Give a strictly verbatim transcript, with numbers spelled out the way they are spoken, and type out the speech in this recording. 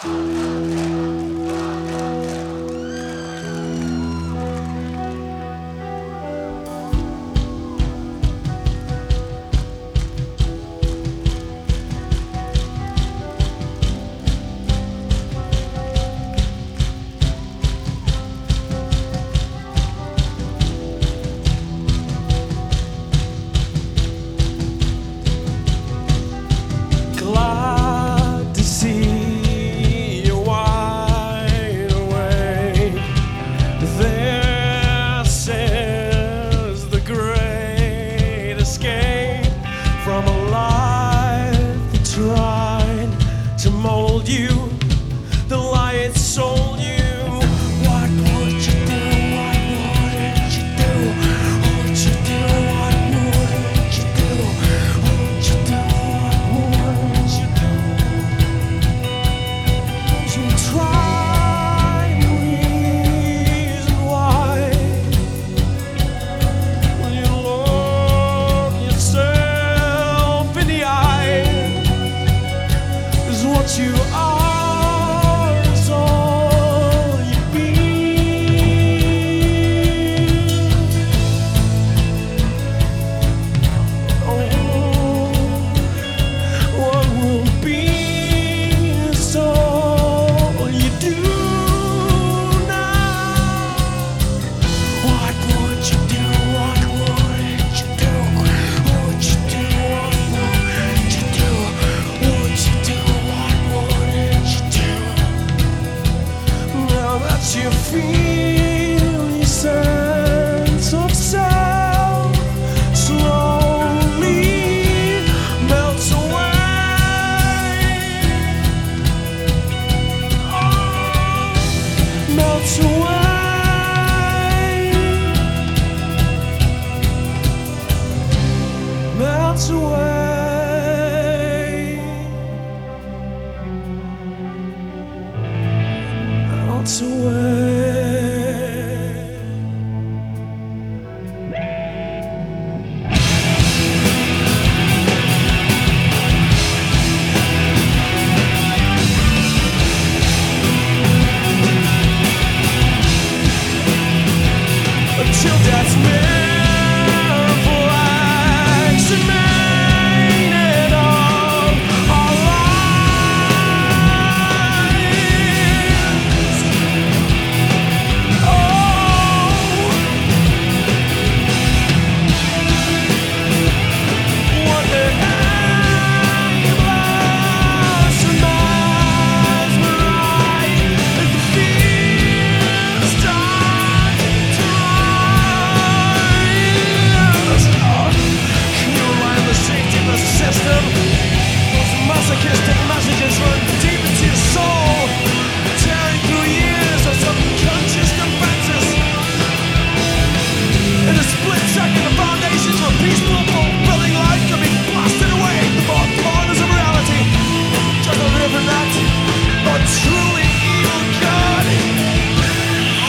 Glad to see you wide awake. This is the great escape from a life that tried to mold you. The lie it sold you. What would you do? What wouldn't you do? Would you do? What wouldn't you do? Would you do? What wouldn't you do? You try to reason why. When you look yourself in the eye, is what you are. You feel your sense of self slowly melts away, oh, melts away, melts away, melts away.